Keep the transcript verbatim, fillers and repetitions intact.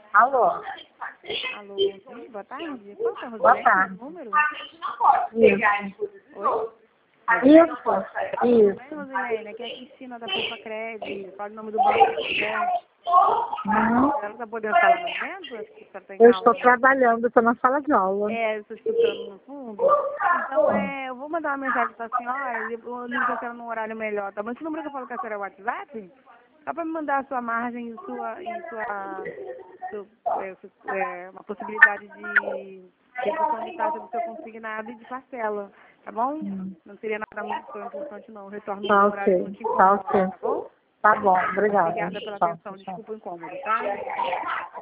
Alô? Alô, sim, boa tarde. Qual é o Boa Rosilene, tarde. o número? Isso. Oi? Isso. Tudo Isso. bem, Rosilene? Aqui é a Cristina da Poupa Cred. Fala o nome do banco que quiser. Uhum. Ela está podendo falar no momento? Acho que está em Eu aula. estou trabalhando, estou na sala de aula. É, estou escutando no fundo. Então, é, eu vou mandar uma mensagem para a senhora e eu ligo para a senhora num horário melhor, tá bom? Esse número que eu falo com a senhora é o WhatsApp? Só para me mandar a sua margem e sua, e sua, seu, é, seu- é, uma possibilidade de redução de taxa do seu consignado e de parcela, tá bom? Hum. Não seria nada muito tão importante não, retorno Tá no horário que ok. não te Tá incomoda, ok. tá bom? Tá bom, obrigada. Obrigada pela Tchau, atenção, tchau. desculpa o incômodo, tá?